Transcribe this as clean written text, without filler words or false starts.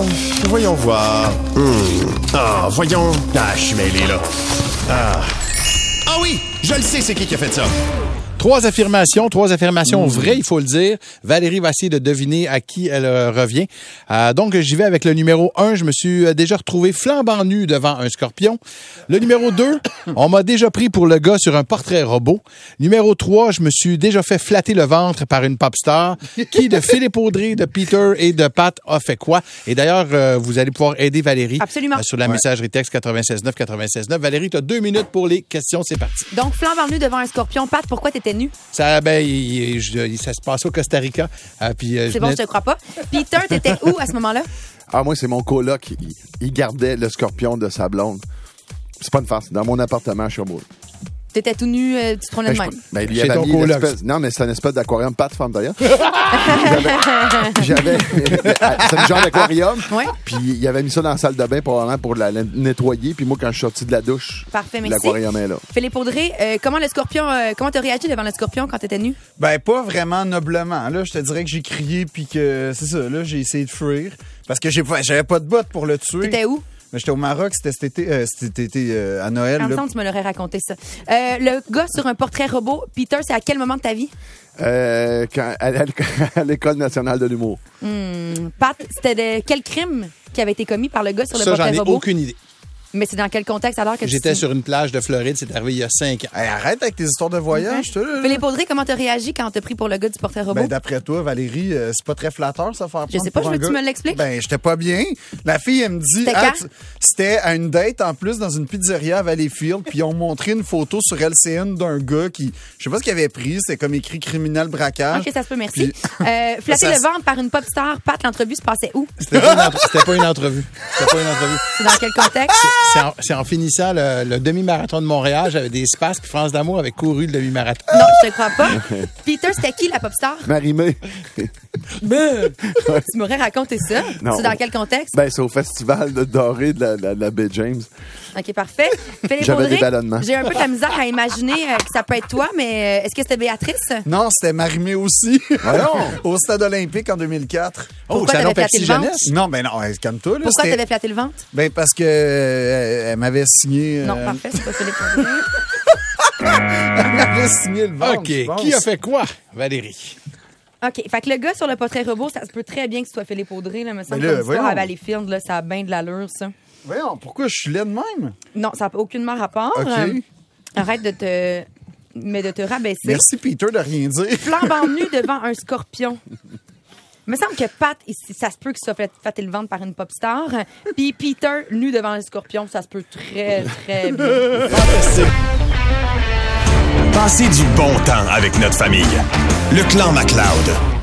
voyons voir. Voyons. Je suis mêlé, là. Ah oui, je le sais, c'est qui a fait ça. Trois affirmations vraies, il faut le dire. Valérie va essayer de deviner à qui elle revient. Donc, j'y vais avec le numéro 1. Je me suis déjà retrouvé flambant nu devant un scorpion. Le numéro 2, on m'a déjà pris pour le gars sur un portrait robot. Numéro 3, je me suis déjà fait flatter le ventre par une pop star. Qui de Philippe Audrey, de Peter et de Pat a fait quoi? Et d'ailleurs, vous allez pouvoir aider Valérie. Absolument. Sur la messagerie texte 96.9. Valérie, tu as 2 minutes pour les questions. C'est parti. Donc, flambant nu devant un scorpion. Pat, pourquoi t'étais nu? Ça, ça se passe au Costa Rica. C'est bon, je te crois pas. Peter, t'étais où à ce moment-là? Moi, c'est mon coloc. Il gardait le scorpion de sa blonde. C'est pas une farce. Dans mon appartement à Sherbrooke. T'étais tout nu, tu te prenais de même. Il y avait mis l'espèce... Non, mais c'est une espèce d'aquarium. Pas de femme, d'ailleurs. J'avais... c'est un genre d'aquarium. Ouais. Puis il avait mis ça dans la salle de bain probablement pour la nettoyer. Puis moi, quand je suis sorti de la douche, parfait, merci. L'aquarium est là. Philippe Audrey, comment t'as réagi devant le scorpion quand t'étais nu? Ben, pas vraiment noblement. Là, je te dirais que j'ai crié puis que c'est ça. Là, j'ai essayé de fuir parce que j'avais pas de bottes pour le tuer. T'étais où? J'étais au Maroc, c'était cet été à Noël. Ensemble, tu me l'aurais raconté ça. Le gars sur un portrait robot, Peter, c'est à quel moment de ta vie? À l'École nationale de l'humour. Pat, c'était de quel crime qui avait été commis par le gars sur le portrait robot? J'en ai aucune idée. Mais c'est dans quel contexte alors que j'étais sur une plage de Floride, c'est arrivé il y a 5 ans. Hey, arrête avec tes histoires de voyage, toi. Philippe Audrey, comment t'as réagi quand on t'a pris pour le gars du portrait robot? Ben, d'après toi, Valérie, c'est pas très flatteur, ça, faire prendre. Je sais pas, je veux que tu me l'expliques. Ben, j'étais pas bien. La fille, elle me dit, c'était à une date, en plus, dans une pizzeria à Valleyfield, puis ils ont montré une photo sur LCN d'un gars qui, je sais pas ce qu'il avait pris, c'était comme écrit criminel braquage. OK, ça se peut, merci. Flatter le ventre par une pop star, Pat, l'entrevue se passait où? C'était pas une entrevue. C'est dans quel contexte? C'est en finissant le demi-marathon de Montréal, j'avais des spasmes, puis France d'amour avait couru le demi-marathon. Non, je te crois pas. Peter, c'était qui la pop star? Marie-Mé. Tu m'aurais raconté ça. Non. C'est dans quel contexte? Ben, c'est au festival de doré de la baie James. OK, parfait. Philippe J'avais Audrey, des ballonnements. j'ai un peu de la misère à imaginer que ça peut être toi, mais est-ce que c'était Béatrice? Non, c'était Marie-Mé aussi. Voyons. Au Stade olympique en 2004. Pourquoi t'avais flatté le ventre? Non, ben non, calme-toi. Pourquoi t'avais flatté le ventre? Ben parce que elle m'avait signé... Non, parfait, c'est pas Philippe Audrey. Elle m'avait signé le ventre. OK, qui a fait quoi, Valérie? OK, fait que le gars sur le portrait robot, ça se peut très bien que ce soit Philippe Audrey, là, me semble, comme histoire à Valleyfield, là, ça a bien de l'allure, ça. Voyons, pourquoi je suis laid de même? Non, ça n'a aucunement rapport. OK. Arrête de te rabaisser. Merci, Peter, de rien dire. Flambant nu devant un scorpion. Il me semble que Pat, ça se peut qu'il soit fait flatter le ventre par une pop star. Puis Peter, nu devant un scorpion, ça se peut très, très bien. Passez du bon temps avec notre famille. Le Clan MacLeod.